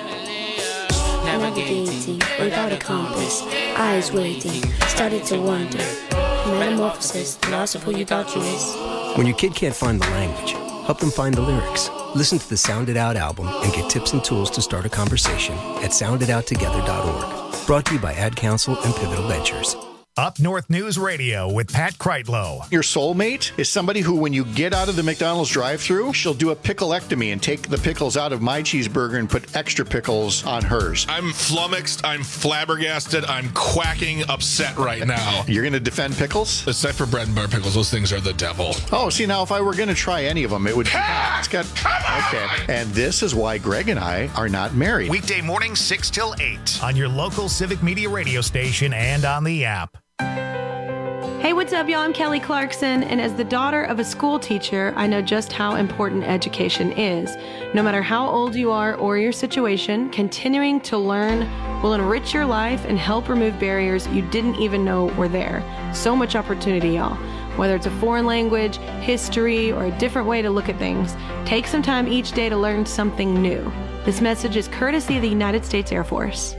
Navigating without a compass, eyes waiting, started to wonder. Metamorphosis, the loss of who you thought you was. When your kid can't find the language, help them find the lyrics. Listen to the Sound It Out album and get tips and tools to start a conversation at sounditouttogether.org. Brought to you by Ad Council and Pivotal Ventures. Up North News Radio with Pat Kreitlow. Your soulmate is somebody who, when you get out of the McDonald's drive-thru, she'll do a picklectomy and take the pickles out of my cheeseburger and put extra pickles on hers. I'm flummoxed, I'm flabbergasted, I'm quacking upset right now. You're going to defend pickles? Except for bread and butter pickles, those things are the devil. Oh, see, now if I were going to try any of them, it would be... It's got... Okay. And this is why Greg and I are not married. Weekday morning 6 till 8 on your local Civic Media radio station and on the app. Hey, what's up, y'all? I'm Kelly Clarkson, and as the daughter of a school teacher, I know just how important education is. No matter how old you are or your situation, continuing to learn will enrich your life and help remove barriers you didn't even know were there. So much opportunity, y'all. Whether it's a foreign language, history, or a different way to look at things, take some time each day to learn something new. This message is courtesy of the United States Air Force.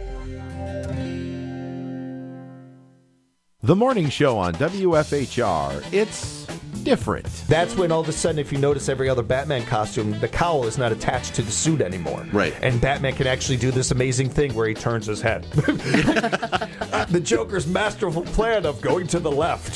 The morning show on WFHR, it's different. That's when all of a sudden, if you notice every other Batman costume, the cowl is not attached to the suit anymore. Right. And Batman can actually do this amazing thing where he turns his head. The Joker's masterful plan of going to the left.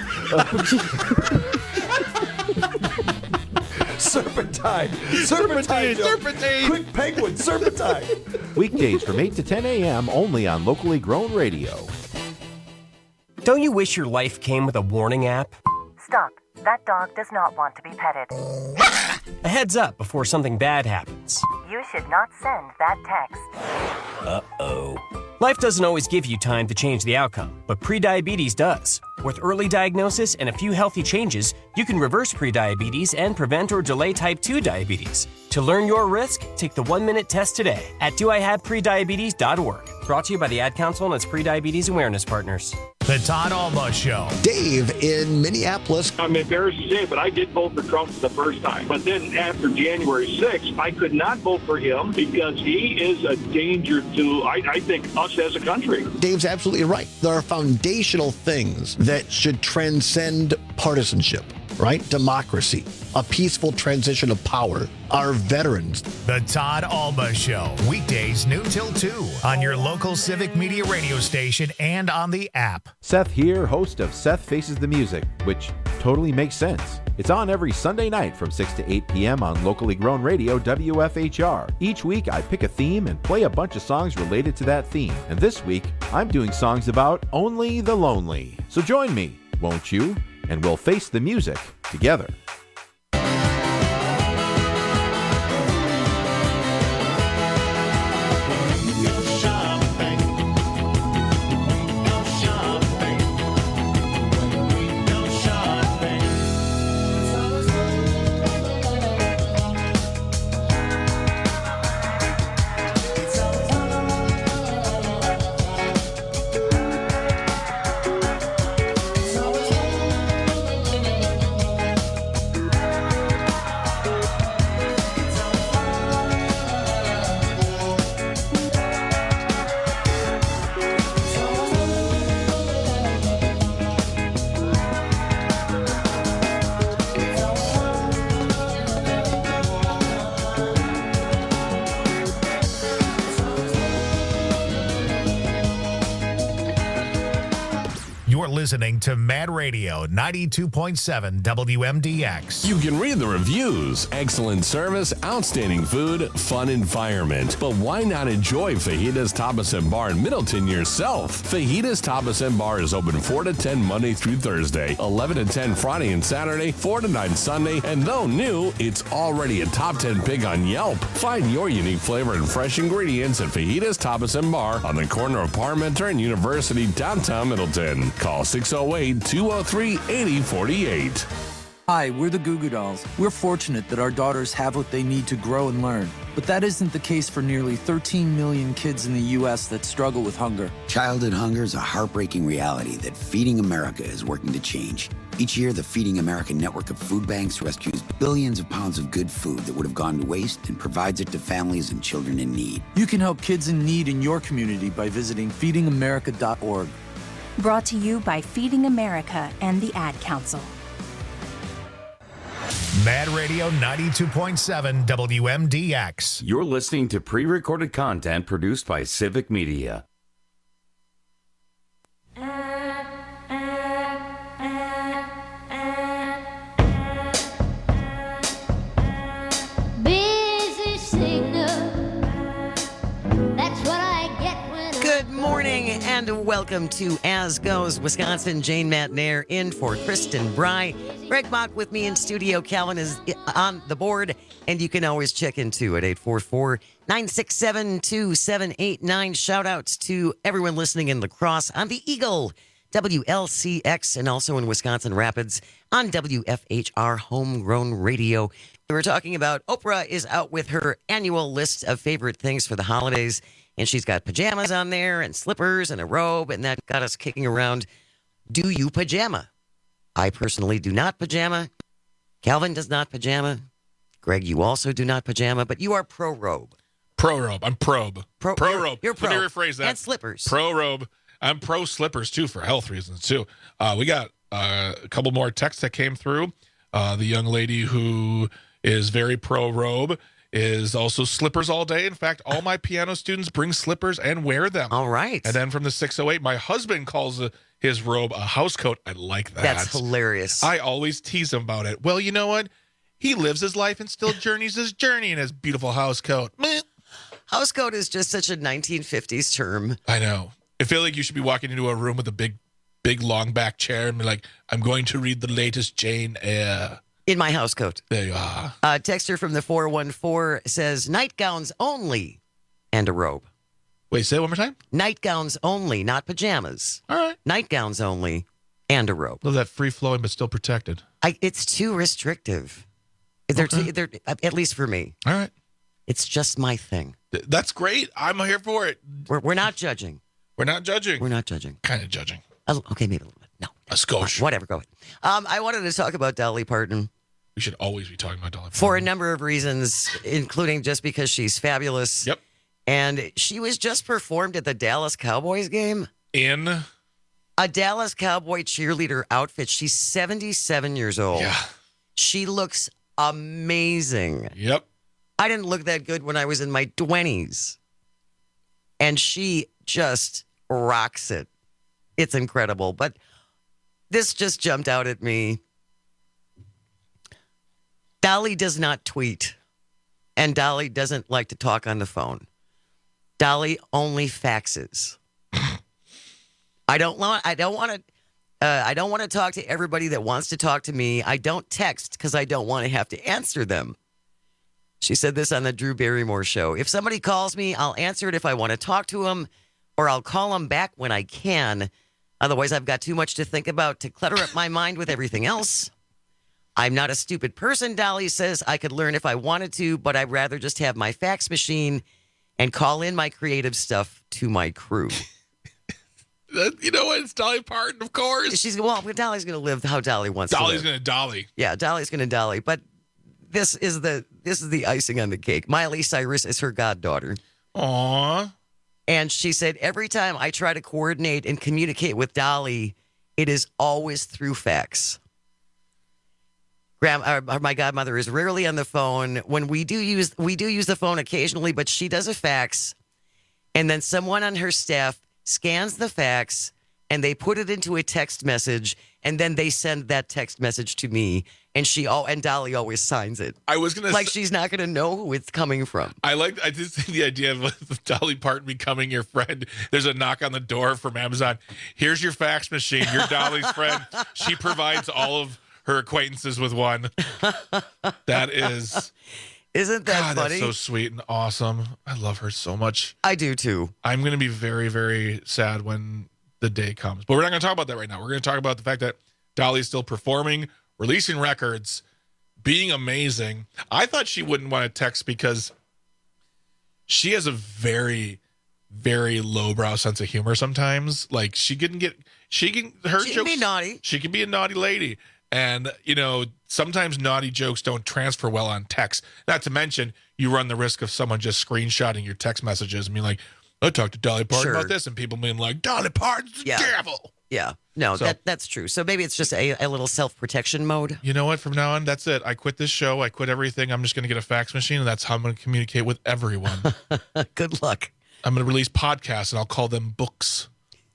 Serpentine. Quick penguin, serpentine. Weekdays from 8 to 10 a.m. only on locally grown radio. Don't you wish your life came with a warning app? Stop. That dog does not want to be petted. A heads up before something bad happens. You should not send that text. Uh-oh. Life doesn't always give you time to change the outcome, but prediabetes does. With early diagnosis and a few healthy changes, you can reverse prediabetes and prevent or delay type 2 diabetes. To learn your risk, take the 1-minute test today at doihaveprediabetes.org. Brought to you by the Ad Council and its prediabetes awareness partners. The Todd Alma Show. Dave in Minneapolis. I'm embarrassed to say, but I did vote for Trump the first time. But then after January 6th, I could not vote for him because he is a danger to, I think, us as a country. Dave's absolutely right. There are foundational things that should transcend partisanship, right? Democracy, a peaceful transition of power, our veterans. The Todd Alma Show. Weekdays noon till 2 on your local Civic Media radio station and on the app. Seth here, host of Seth Faces the Music, which totally makes sense. It's on every Sunday night from 6 to 8 p.m. on locally grown radio WFHR. Each week, I pick a theme and play a bunch of songs related to that theme. And this week, I'm doing songs about Only the Lonely. So join me, won't you? And we'll face the music together. Listening to Mad Radio 92.7 WMDX. You can read the reviews. Excellent service, outstanding food, fun environment. But why not enjoy Fajitas Tapas and Bar in Middleton yourself? Fajitas Tapas and Bar is open 4 to 10 Monday through Thursday, 11 to 10 Friday and Saturday, 4 to 9 Sunday, and though new, it's already a top 10 pick on Yelp. Find your unique flavor and fresh ingredients at Fajitas Tapas and Bar on the corner of Parmenter and University, downtown Middleton. Call 608-203-8048. Hi, we're the Goo Goo Dolls. We're fortunate that our daughters have what they need to grow and learn. But that isn't the case for nearly 13 million kids in the U.S. that struggle with hunger. Childhood hunger is a heartbreaking reality that Feeding America is working to change. Each year, the Feeding America network of food banks rescues billions of pounds of good food that would have gone to waste and provides it to families and children in need. You can help kids in need in your community by visiting feedingamerica.org. Brought to you by Feeding America and the Ad Council. Mad Radio 92.7 WMDX. You're listening to pre-recorded content produced by Civic Media. welcome to As Goes Wisconsin. Jane Matnair in for Kristen Bry. Greg Mock with me in studio. Calvin is on the board, and you can always check in too at 844-967-2789. Shout outs to everyone listening in La Crosse on the Eagle, WLCX, and also in Wisconsin Rapids on WFHR Homegrown Radio. We were talking about Oprah is out with her annual list of favorite things for the holidays. And she's got pajamas on there and slippers and a robe, and that got us kicking around. Do you pajama? I personally do not pajama. Calvin does not pajama. Greg, you also do not pajama, but you are pro-robe. Pro-robe. I'm probe. Pro-robe. You're pro. Let me rephrase that. And slippers. Pro-robe. I'm pro-slippers, too, for health reasons, too. We got a couple more texts that came through. The young lady who is very pro-robe is also slippers all day. In fact, all my piano students bring slippers and wear them. All right. And then from the 608, my husband calls his robe a house coat. I like that. That's hilarious. I always tease him about it. Well, you know what? He lives his life and still journeys his journey in his beautiful house coat. Meh. House coat is just such a 1950s term. I know. I feel like you should be walking into a room with a big long back chair and be like, I'm going to read the latest Jane Eyre. In my house coat. There you are. Texter from the 414 says, nightgowns only and a robe. Wait, say it one more time? Nightgowns only, not pajamas. All right. Nightgowns only and a robe. Love that free-flowing but still protected. It's too restrictive. They're at least for me. All right. It's just my thing. That's great. I'm here for it. We're not judging. We're not judging. We're not judging. Kind of judging. Okay, maybe a little bit. No. A skosh. Whatever, go ahead. I wanted to talk about Dolly Parton. We should always be talking about Dolly Parton. For a number of reasons, including just because she's fabulous. Yep. And she was just performed at the Dallas Cowboys game. In a Dallas Cowboy cheerleader outfit. She's 77 years old. Yeah. She looks amazing. Yep. I didn't look that good when I was in my 20s. And she just rocks it. It's incredible. But this just jumped out at me. Dolly does not tweet. And Dolly doesn't like to talk on the phone. Dolly only faxes. I don't want to talk to everybody that wants to talk to me. I don't text because I don't want to have to answer them. She said this on the Drew Barrymore show. If somebody calls me, I'll answer it if I want to talk to them, or I'll call them back when I can. Otherwise, I've got too much to think about to clutter up my mind with everything else. I'm not a stupid person, Dolly says. I could learn if I wanted to, but I'd rather just have my fax machine and call in my creative stuff to my crew. You know what? It's Dolly Parton, of course. Dolly's going to live how Dolly wants to live. Dolly's going to Dolly. Yeah, Dolly's going to Dolly. But this is the icing on the cake. Miley Cyrus is her goddaughter. Aww. And she said, every time I try to coordinate and communicate with Dolly, it is always through fax. My godmother is rarely on the phone. When we do use the phone occasionally, but she does a fax, and then someone on her staff scans the fax, and they put it into a text message, and then they send that text message to me, and Dolly always signs it. I was gonna she's not gonna know who it's coming from. I just think the idea of Dolly Parton becoming your friend. There's a knock on the door from Amazon. Here's your fax machine. You're Dolly's friend. She provides all of her acquaintances with one. That is... Isn't that God, funny? That's so sweet and awesome. I love her so much. I do too. I'm going to be very, very sad when the day comes. But we're not going to talk about that right now. We're going to talk about the fact that Dolly's still performing, releasing records, being amazing. I thought she wouldn't want to text because she has a very, very lowbrow sense of humor sometimes. Like she can be naughty. She can be a naughty lady. And, sometimes naughty jokes don't transfer well on text. Not to mention, you run the risk of someone just screenshotting your text messages and being like, I talked to Dolly Parton about this, and people being like, Dolly Parton's the devil. Yeah. No, that's true. So maybe it's just a little self-protection mode. You know what? From now on, that's it. I quit this show. I quit everything. I'm just going to get a fax machine, and that's how I'm going to communicate with everyone. Good luck. I'm going to release podcasts, and I'll call them books.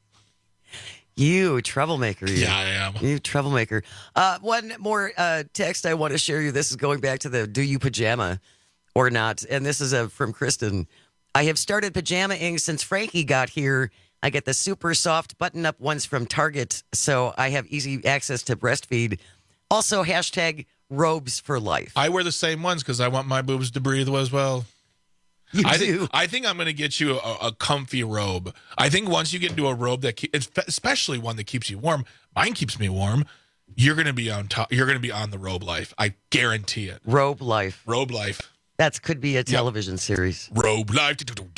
You troublemaker. Yeah, I am. You troublemaker. One more text I want to share you. This is going back to the do you pajama or not? And this is from Kristen. I have started pajama-ing since Frankie got here. I get the super soft button-up ones from Target, so I have easy access to breastfeed. Also, hashtag robes for life. I wear the same ones because I want my boobs to breathe as well. I think I'm going to get you a comfy robe. I think once you get into a robe especially one that keeps you warm, mine keeps me warm. You're going to be on top. You're going to be on the robe life. I guarantee it. Robe life. Robe life. That could be a television series. Robe life.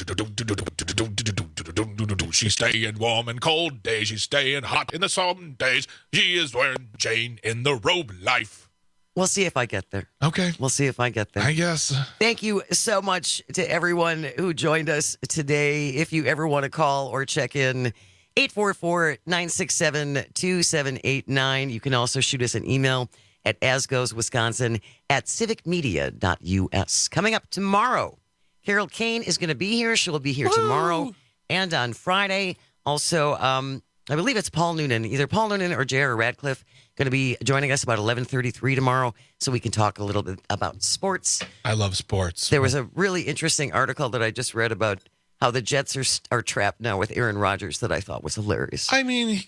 She's staying warm in cold days. She's staying hot in the some days. She is wearing Jane in the robe life. We'll see if I get there. Okay. We'll see if I get there. I guess. Thank you so much to everyone who joined us today. If you ever want to call or check in, 844-967-2789. You can also shoot us an email at asgoeswisconsin@civicmedia.us. Coming up tomorrow, Carol Kane is going to be here. She'll be here tomorrow and on Friday. Also, I believe it's Paul Noonan, either Paul Noonan or J.R. Radcliffe, going to be joining us about 11:33 tomorrow, so we can talk a little bit about sports. I love sports. There was a really interesting article that I just read about how the Jets are trapped now with Aaron Rodgers that I thought was hilarious. I mean,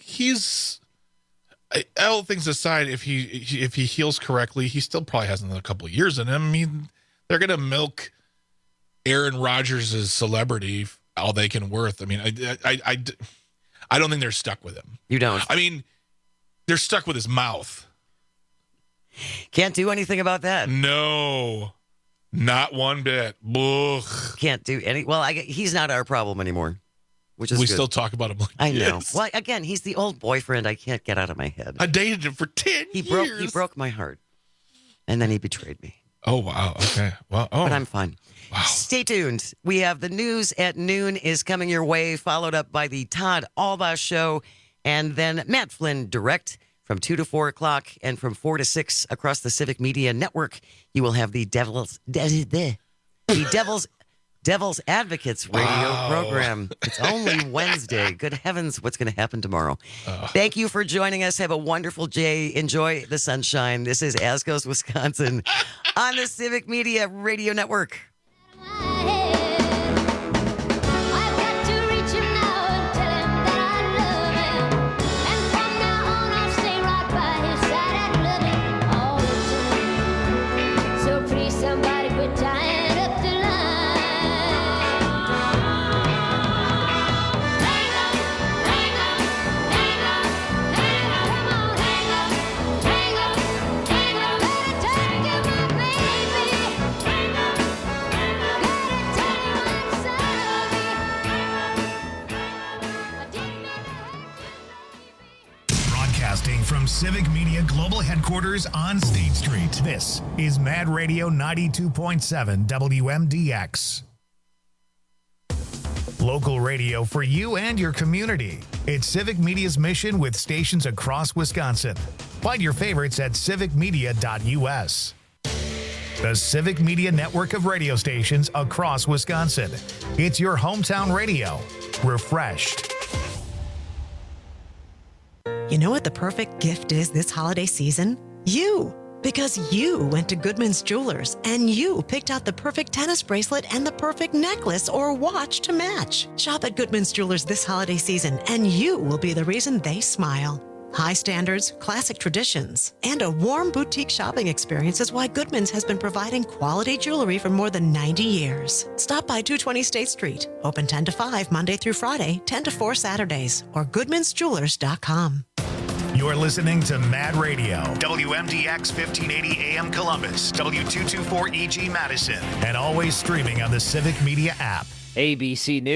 all things aside, if he heals correctly, he still probably has another couple of years in him. I mean, they're going to milk Aaron Rodgers' celebrity all they can worth. I mean, I don't think they're stuck with him. You don't? I mean, they're stuck with his mouth. Can't do anything about that. No, not one bit. Ugh. Can't do any. Well, he's not our problem anymore, which is we good. still talk about him like I know. this. Well, again, he's the old boyfriend I can't get out of my head. I dated him for 10 years. He broke my heart, and then he betrayed me. Oh, wow. Okay. Well, But I'm fine. Wow. Stay tuned. We have the news at noon is coming your way, followed up by the Todd Alba Show, and then Matt Flynn Direct from 2 to 4 o'clock, and from 4 to 6 across the Civic Media Network. You will have the Devil's Advocates radio program. It's only Wednesday. Good heavens, what's going to happen tomorrow? Thank you for joining us. Have a wonderful day. Enjoy the sunshine. This is As Goes Wisconsin on the Civic Media Radio Network. From Civic Media Global Headquarters on State Street, this is Mad Radio 92.7 WMDX. Local radio for you and your community. It's Civic Media's mission with stations across Wisconsin. Find your favorites at civicmedia.us. The Civic Media network of radio stations across Wisconsin. It's your hometown radio. Refreshed. You know what the perfect gift is this holiday season? You! Because you went to Goodman's Jewelers and you picked out the perfect tennis bracelet and the perfect necklace or watch to match. Shop at Goodman's Jewelers this holiday season and you will be the reason they smile. High standards, classic traditions, and a warm boutique shopping experience is why Goodman's has been providing quality jewelry for more than 90 years. Stop by 220 State Street, open 10 to 5 Monday through Friday, 10 to 4 Saturdays, or goodmansjewelers.com. You're listening to Mad Radio, WMDX 1580 AM Columbus, W224 EG Madison, and always streaming on the Civic Media app. ABC News.